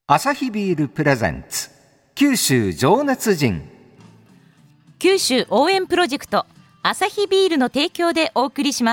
アサヒビールプレゼンツ九州情熱人。 九州応援プロジェクトアサヒビールの提供でお送りします。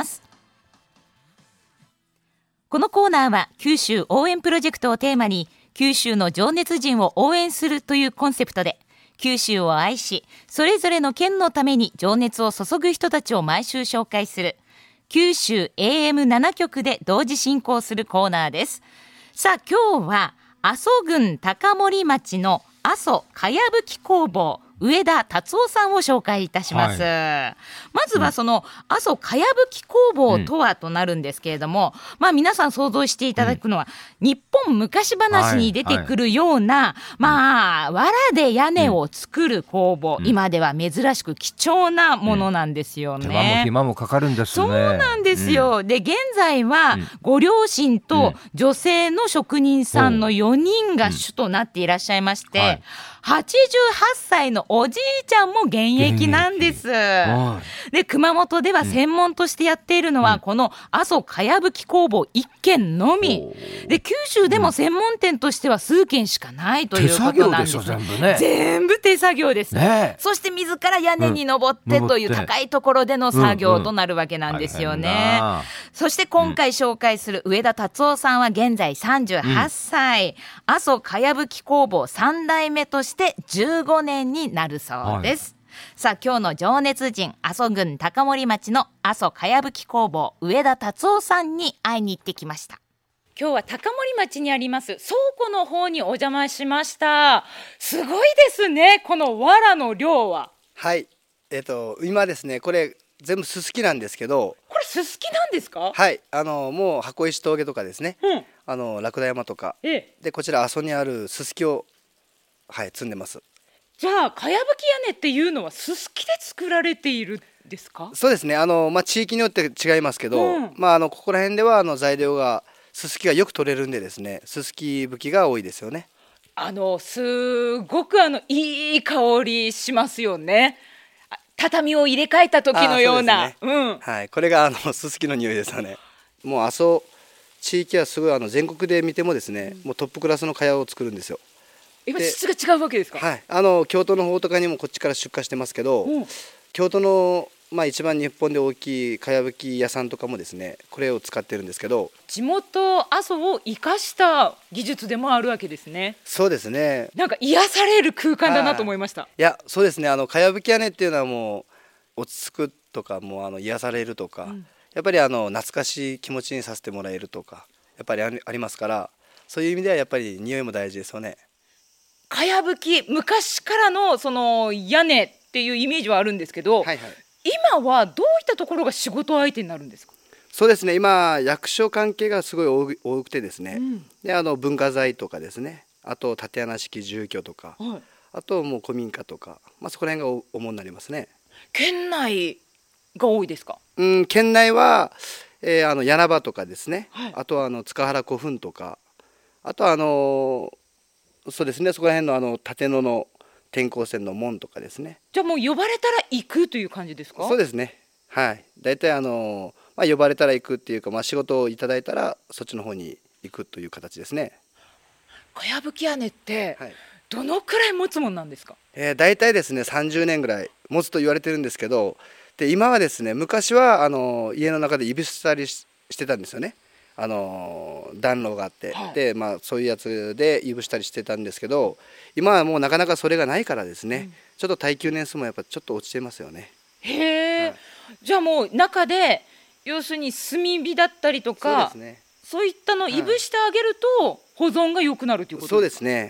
このコーナーは九州応援プロジェクトをテーマに九州の情熱人を応援するというコンセプトで、九州を愛しそれぞれの県のために情熱を注ぐ人たちを毎週紹介する九州 AM7 局で同時進行するコーナーです。さあ今日は阿蘇郡高森町の阿蘇かやぶき工房上田達夫さんを紹介いたします、まずはその阿蘇かやぶき工房とはとなるんですけれども、皆さん想像していただくのは、日本昔話に出てくるような、藁で屋根を作る工房、今では珍しく貴重なものなんですよね、 手間も暇もかかるんですね。 そうなんですよ、で現在はご両親と女性の職人さんの4人が主となっていらっしゃいまして、88歳のおじいちゃんも現役なんです。で熊本では専門としてやっているのは、この阿蘇かやぶき工房1軒のみで、九州でも専門店としては数軒しかないということなんです。 手作業でしょ、全部ね。 全部手作業です、そして自ら屋根に登ってという高いところでの作業となるわけなんですよね、そして今回紹介する上田達夫さんは現在38歳、阿蘇かやぶき工房3代目として15年になるそうです、さあ今日の情熱人、阿蘇郡高森町の阿蘇かやぶき工房上田達夫さんに会いに行ってきました。今日は高森町にあります倉庫の方にお邪魔しました。すごいですね、この藁の量は。 はい、今ですね、これ全部すすきなんですけど。 これすすきなんですか？ はい、もう箱石峠とかですね、ラクダ山とか、でこちら阿蘇にあるすすきを、積んでます。 じゃあかやぶき屋根っていうのはすすきで作られているんですか？ そうですね、地域によって違いますけど、ここら辺では材料がすすきがよく取れるんでですね、すすき吹きが多いですよね。 すごくいい香りしますよね。畳を入れ替えた時のような。 これがすすきの匂いですよね。もう阿蘇地域はすごい全国で見てもですね、もうトップクラスの茅を作るんですよ。 今質が違うわけですか？ 京都の方とかにもこっちから出荷してますけど、京都の一番日本で大きいかやぶき屋さんとかもですね、これを使ってるんですけど、 地元阿蘇を生かした技術でもあるわけですね。 そうですね、 なんか癒される空間だなと思いました。 いやそうですね、かやぶき屋根っていうのはもう落ち着くとか、もう癒されるとか、やっぱり懐かしい気持ちにさせてもらえるとかやっぱりありますから、そういう意味ではやっぱり匂いも大事ですよね。 かやぶき、昔からのその屋根っていうイメージはあるんですけど、今はどういったところが仕事相手になるんですか？ そうですね、今役所関係がすごい多くてですね、で文化財とかですね、あと竪穴式住居とか、あともう古民家とか、そこら辺が主になりますね。 県内が多いですか？ 県内は、柳場とかですね、あとは塚原古墳とか、あとはそうですね、そこら辺の立野の天候線の門とかですね。 じゃあもう呼ばれたら行くという感じですか？ そうですね、だいたい呼ばれたら行くっていうか、仕事をいただいたらそっちの方に行くという形ですね。 かやぶき屋根ってどのくらい持つもんなんですか？ だいたいですね30年ぐらい持つと言われてるんですけど、で今はですね、昔は家の中でいぶしたりしてたんですよね。暖炉があって、でそういうやつでいぶしたりしてたんですけど、今はもうなかなかそれがないからですね、ちょっと耐久年数もやっぱちょっと落ちてますよね。 じゃあもう中で要するに炭火だったりとか、そういったのをいぶしてあげると保存が良くなるということですか？そうですね、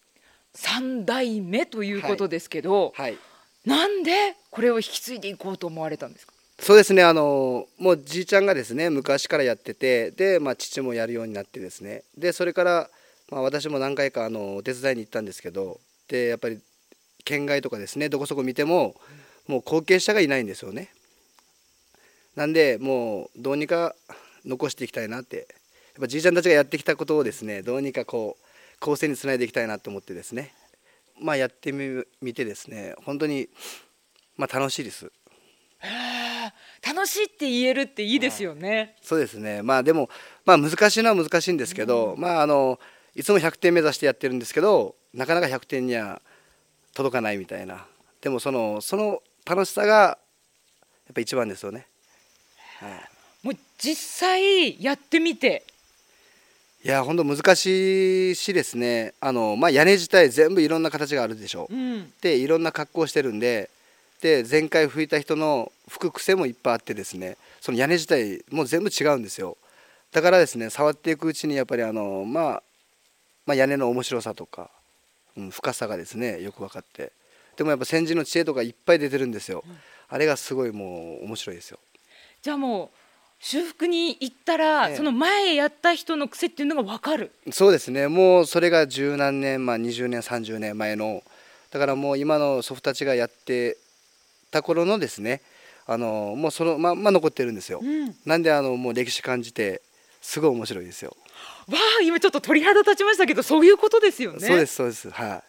3 代目ということですけど、なんでこれを引き継いでいこうと思われたんですか？ そうですね、もうじいちゃんがですね昔からやってて、で、父もやるようになってですね、でそれから、私も何回かお手伝いに行ったんですけど、でやっぱり県外とかですね、どこそこ見ても、もう後継者がいないんですよね。なんでもうどうにか残していきたいなって、やっぱじいちゃんたちがやってきたことをですね、どうにか後世につないでいきたいなと思ってですね、やってみてですね、本当に楽しいです。 楽しいって言えるっていいですよね。 そうですね、でも難しいのは難しいんですけど、 いつも100点目指してやってるんですけど、なかなか100点には届かないみたいな。でもその楽しさがやっぱ一番ですよね。 もう実際やってみて。 いや本当難しいしですね、屋根自体全部いろんな形があるでしょう、でいろんな格好をしてるんで、前回吹いた人の吹く癖もいっぱいあってですね、その屋根自体も全部違うんですよ。だからですね、触っていくうちにやっぱり屋根の面白さとか、深さがですねよく分かって、でもやっぱ先人の知恵とかいっぱい出てるんですよ、あれがすごいもう面白いですよ。 じゃあもう修復に行ったら、その前やった人の癖っていうのが分かる。 そうですね、もうそれが十何年、20年30年前の、だからもう今の祖父たちがやってた頃のですね、もうそのまんま残ってるんですよ、なんでもう歴史感じてすごい面白いですよ。 わあ、今ちょっと鳥肌立ちましたけど、そういうことですよね。 そうですそうです、はい。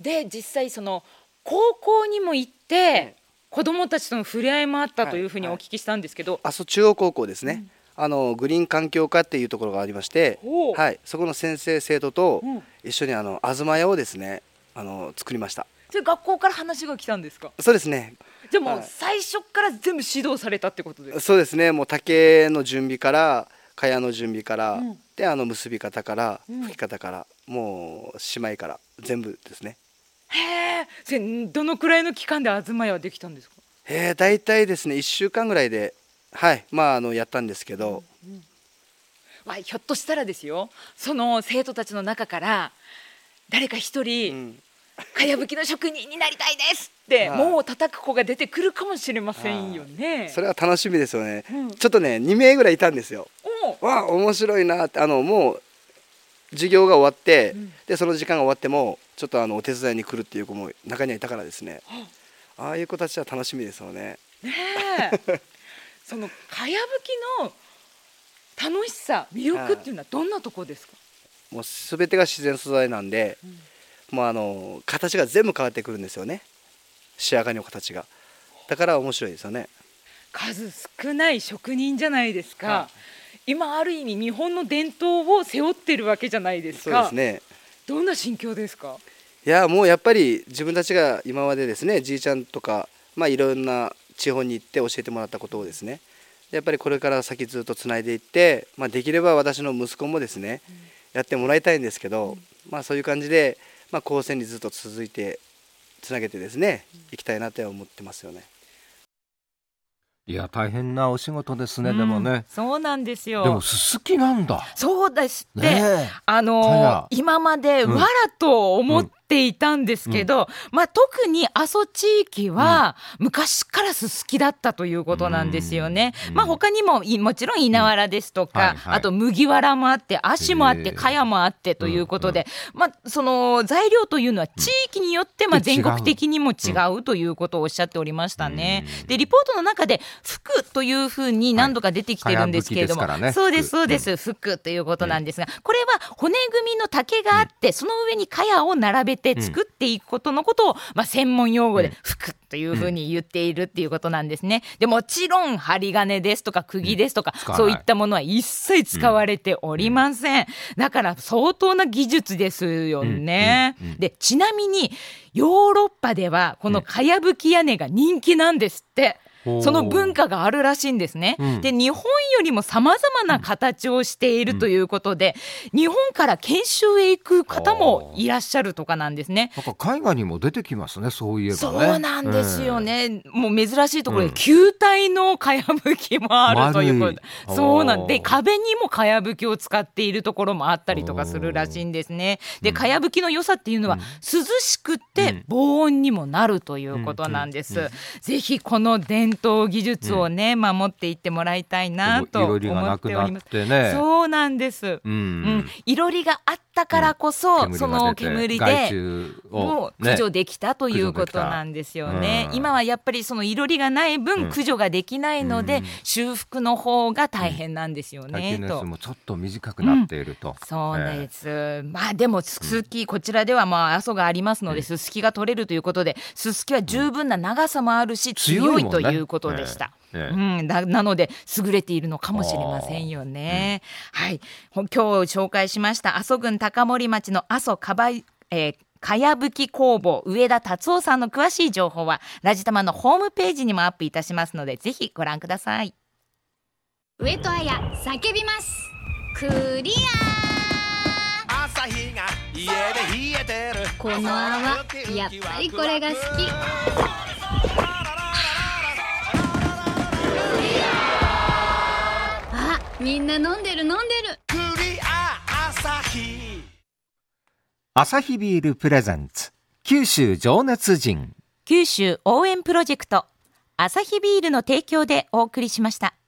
で実際その高校にも行って、子どもたちとの触れ合いもあったというふうにお聞きしたんですけど、 阿蘇中央高校ですね、グリーン環境科っていうところがありまして、そこの先生生徒と一緒に東屋をですね作りました。 それ学校から話が来たんですか？ そうですね。 じゃあもう最初から全部指導されたってことですか？ そうですね、もう竹の準備から茅の準備から、で結び方から吹き方から、もうしまいから全部ですね。 へえ、どのくらいの期間で東屋はできたんですか？ 大体ですね1週間ぐらいで、やったんですけど、 ひょっとしたらですよ、その生徒たちの中から誰か一人、かやぶきの職人になりたいですってもう叩く子が出てくるかもしれませんよね。 それは楽しみですよね、ちょっとね2名ぐらいいたんですよ。面白いなって、もう授業が終わって、でその時間が終わってもちょっとお手伝いに来るっていう子も中にはいたからですね、ああいう子たちは楽しみですよね。 そのかやぶきの楽しさ、魅力っていうのはどんなところですか？ もう全てが自然素材なんで、もう形が全部変わってくるんですよね、仕上がりの形が。だから面白いですよね。 数少ない職人じゃないですか、今ある意味日本の伝統を背負ってるわけじゃないですか。 そうですね。 どんな心境ですか？ いやもうやっぱり自分たちが今までですね、じいちゃんとか、いろんな地方に行って教えてもらったことをですね、やっぱりこれから先ずっとつないでいって、できれば私の息子もですね、やってもらいたいんですけど、そういう感じで、後世にずっと続いてつなげてですね、いきたいなと思ってますよね。 いや大変なお仕事ですね、でもね。 そうなんですよ。 でもすすきなんだ。 そうですって、今まで藁と思っていたんですけど、特に阿蘇地域は昔からすすきだったということなんですよね。他にももちろん稲わらですとか、あと麦わらもあって葦もあって茅もあってということで、その材料というのは地域によって全国的にも違うということをおっしゃっておりましたね。でリポートの中で服というふうに何度か出てきてるんですけれども、そうですそうです、服ということなんですが、これは骨組みの竹があって、その上に茅を並べて作っていくことのことを、専門用語で服というふうに言っているっていうことなんですね。でもちろん針金ですとか釘ですとか、そういったものは一切使われておりません。だから相当な技術ですよね。でちなみにヨーロッパではこのかやぶき屋根が人気なんですって。その文化があるらしいんですね。で日本よりも様々な形をしているということで、日本から研修へ行く方もいらっしゃるとかなんですね。 なんか絵画にも出てきますね、そういえばね。 そうなんですよね、もう珍しいところで球体のかやぶきもあるということで、そうなんで壁にもかやぶきを使っているところもあったりとかするらしいんですね。でかやぶきの良さっていうのは、涼しくって防音にもなるということなんです。ぜひこの伝統技術をね、守っていってもらいたいなと思っております。そうなんです、いろりがあったからこそ、その煙でもう駆除できたということなんですよね。今はやっぱりそのいろりがない分駆除ができないので、修復の方が大変なんですよね。 滝のやつもちょっと短くなっていると、 そうです、でもすすき、こちらでは阿蘇がありますので、すすきが取れるということで、すすきは十分な長さもあるし、強いということでした。 なので優れているのかもしれませんよね。はい、今日紹介しました阿蘇郡高森町の阿蘇かやぶき工房上田達夫さんの詳しい情報はラジタマのホームページにもアップいたしますので、ぜひご覧ください。 上戸彩叫びます。クリア。朝日が家で冷えてる。この泡やっぱりこれが好き。あ、みんな飲んでる。クリア朝日。 アサヒビールプレゼンツ九州情熱人、 九州応援プロジェクトアサヒビールの提供でお送りしました。